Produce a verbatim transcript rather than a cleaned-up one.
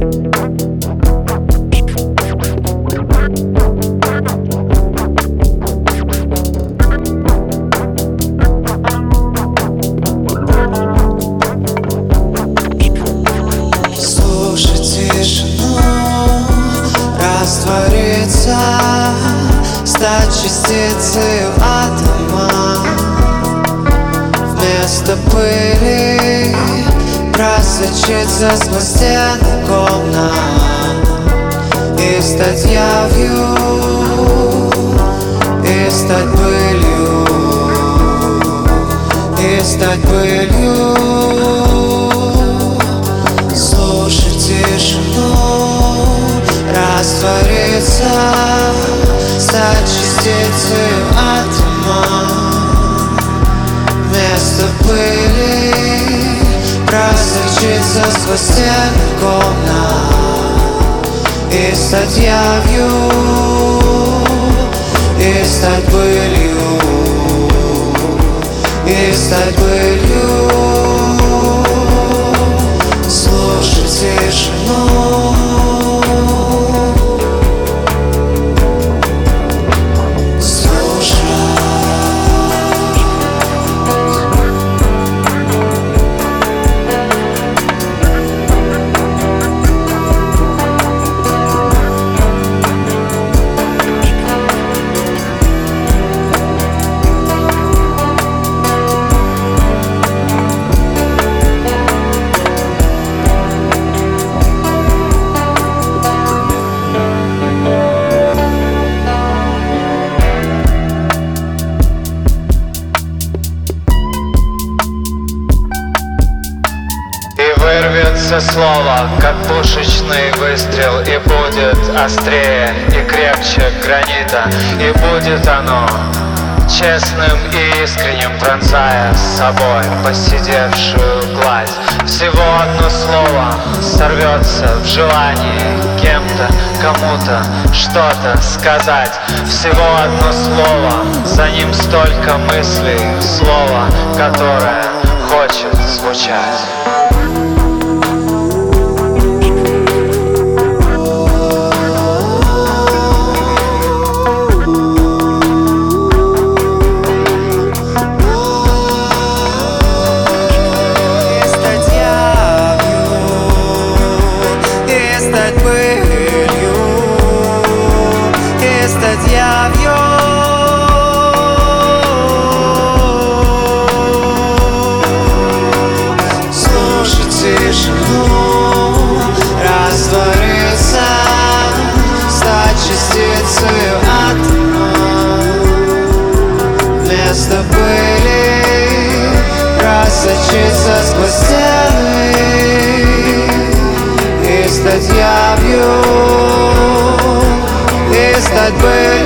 Раствориться, стать частицей атома. Вместо пыли просочиться сквозь стены комнат и стать явью, и стать пылью, и стать пылью. Слушай тишину, раствориться, стать частицей атома. Вместо пыли просочиться сквозь стены комнат и стать явью, и стать пылью, и стать пылью. Слушай тишину. Вырвется слово, как пушечный выстрел, и будет острее и крепче гранита, и будет оно честным и искренним, пронзая с собой поседевшую гладь. Всего одно слово сорвется в желании кем-то, кому-то что-то сказать. Всего одно слово, за ним столько мыслей, слово, которое хочет звучать. Слушай тишину, раствориться, стать частицей атома. Вместо пыли просочиться сквозь стены и стать явью, и стать пылью.